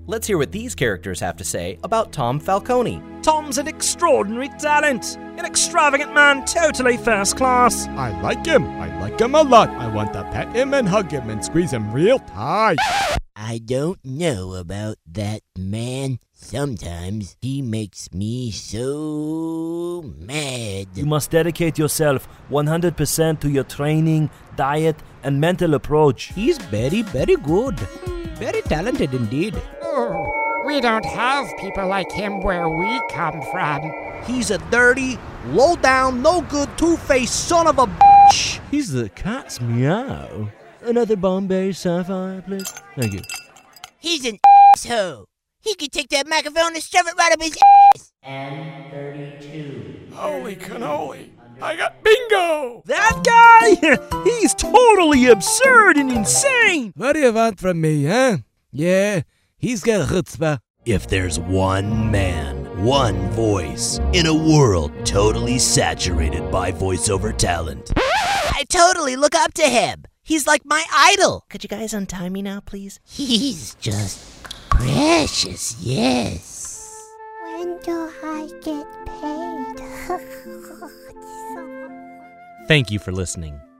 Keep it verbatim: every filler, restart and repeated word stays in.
Let's hear what these characters have to say about Tom Falcone. Tom's an extraordinary talent. An extravagant man, totally first class. I like him. I like him a lot. I want to pet him and hug him and squeeze him real tight. I don't know about that man. Sometimes he makes me so mad. You must dedicate yourself one hundred percent to your training, diet, and mental approach. He's very, very good. Very talented indeed. Oh, we don't have people like him where we come from. He's a dirty, low-down, no-good, two-faced son of a bitch. He's the cat's meow. Another Bombay Sapphire, please. Thank you. He's an asshole. He could take that microphone and shove it right up his ass. N thirty-two. Holy cannoli. I got bingo! That guy? He's totally absurd and insane. What do you want from me, huh? Yeah, he's got chutzpah. If there's one man, one voice, in a world totally saturated by voiceover talent, I totally look up to him. He's like my idol. Could you guys untie me now, please? He's just precious, yes. When do I get paid? Thank you for listening.